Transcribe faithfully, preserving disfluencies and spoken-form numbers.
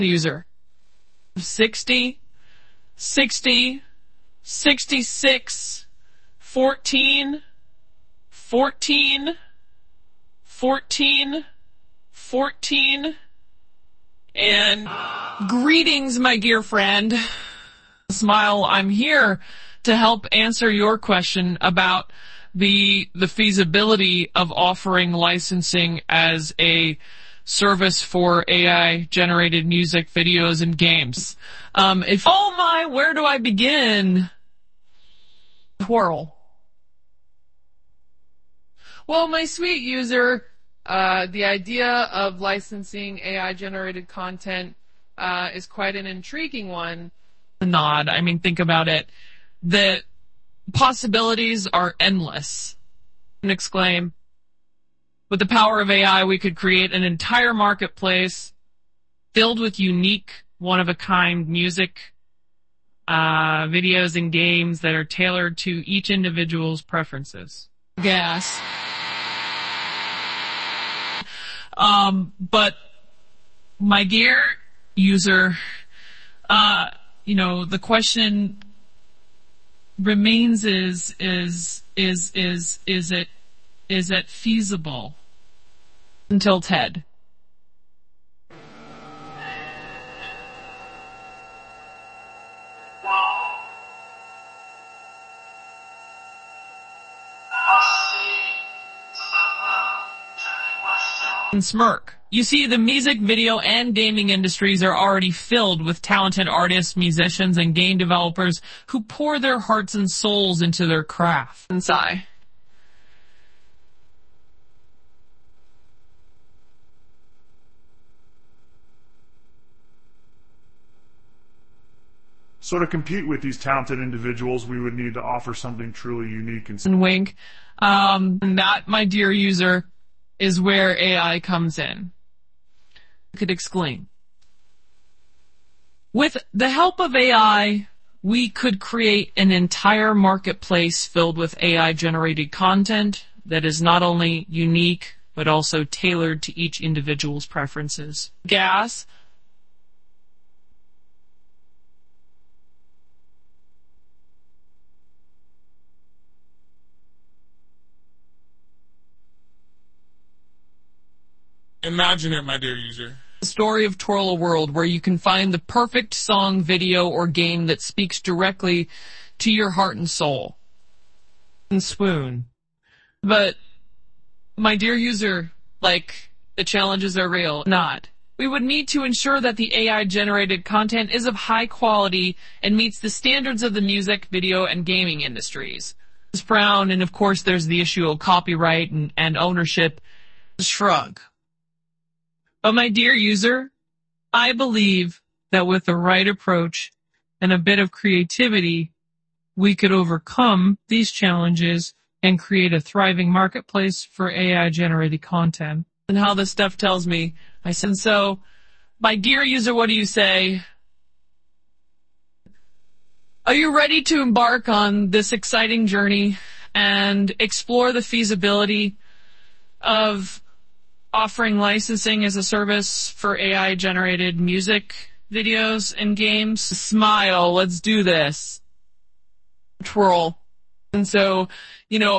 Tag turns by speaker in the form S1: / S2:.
S1: User sixty, sixty, sixty-six, fourteen, fourteen, fourteen, fourteen, and greetings, my dear friend. Smile, I'm here to help answer your question about the the feasibility of offering licensing as a service for A I-generated music, videos, and games. Um, if oh my, where do I begin? Twirl. Well, my sweet user, uh, the idea of licensing A I-generated content uh, is quite an intriguing one. Nod. I mean, think about it. The possibilities are endless. And exclaim. With the power of A I, we could create an entire marketplace filled with unique, one-of-a-kind music, uh, videos, and games that are tailored to each individual's preferences. Gas. Um, but, my dear user, uh, you know, the question remains is, is, is, is, is it, is it feasible? Until Ted. And smirk. You see, the music, video, and gaming industries are already filled with talented artists, musicians, and game developers who pour their hearts and souls into their craft. And sigh.
S2: So to compete with these talented individuals, we would need to offer something truly unique and...
S1: And wink. Um, and that, my dear user, is where A I comes in. I could explain. With the help of A I, we could create an entire marketplace filled with A I-generated content that is not only unique, but also tailored to each individual's preferences. Gas.
S3: Imagine it, my dear user.
S1: The story of Twirl a World, where you can find the perfect song, video, or game that speaks directly to your heart and soul. And swoon. But, my dear user, like, the challenges are real. Not. We would need to ensure that the A I-generated content is of high quality and meets the standards of the music, video, and gaming industries. Frown, and of course there's the issue of copyright and, and ownership. Shrug. But my dear user, I believe that with the right approach and a bit of creativity, we could overcome these challenges and create a thriving marketplace for A I-generated content. And how this stuff tells me, I said, so, my dear user, what do you say? Are you ready to embark on this exciting journey and explore the feasibility of offering licensing as a service for A I-generated music, videos, and games? Smile, let's do this. Twirl. And so, you know,